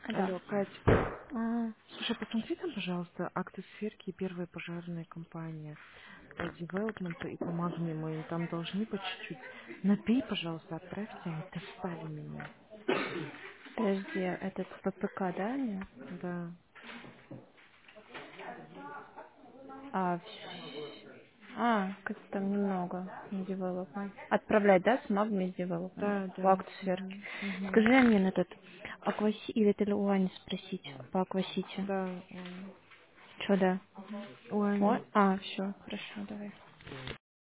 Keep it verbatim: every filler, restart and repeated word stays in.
Да. Алло, Кать. А, Слушай, посмотри там, пожалуйста, акты сверки и первая пожарная компания по девелопменту и по магниуму. Им там должны по чуть-чуть. Набей, пожалуйста, отправьте, они достали меня. подожди, этот ППК, да, они? Да, А, вс- а, как там немного девелопмент. Отправлять, да, с магми девелопмент да, по да. акту сверки. Угу, угу. Скажи мне на этот акваси, или это у Ани спросить по аквасити? Да, ладно. Что, да? Мгм. У Ой, Ани. а, все, хорошо, давай.